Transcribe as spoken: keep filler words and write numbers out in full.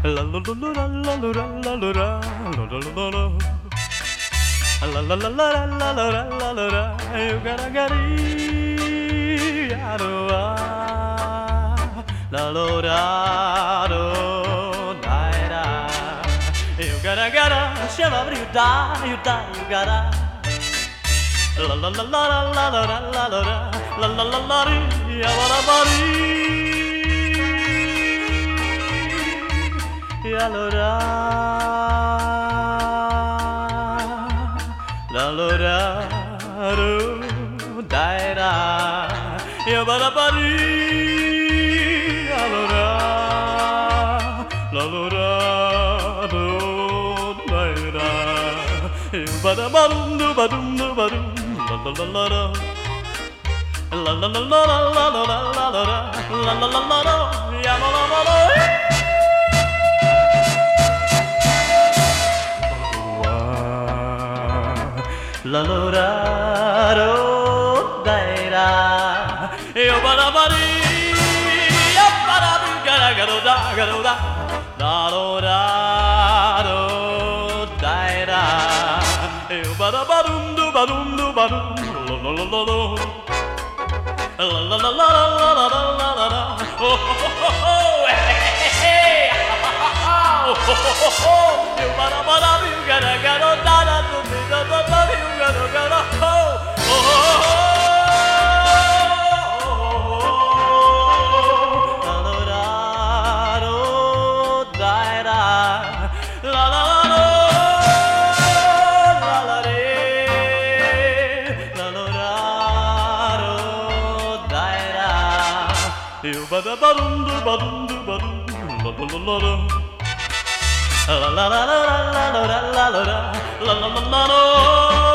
La la la la la la la la la la la la la la. La la la la la la la la la la. You gotta get it. La la la la la. You gotta gotta shiver you die you die you gotta. La la la la la la la la la la la la la la ya la la la ya la la la la la dai da ya ba la ba ya la la la la dai da ya ba da ba dum ba dum ba dum la la la la la la la la la la la la la la la la la la ya la la la la la la la ro dai ra yo ba da ba ri ya ba da bu ga ga ro da ga ro da da ro da ro dai ra yo ba da ba dum du ba dum du ba dum la la la la la la la la la la la la la la oh oh oh hey oh oh oh you ba da ba da bu ga ga ro da da du da da da you ga ga ro oh oh la la la ro dai ra la la la la la re la la la ro dai ra you ba da ba dum du ba dum du ba dum la la la la la la la la la la la la la la la la la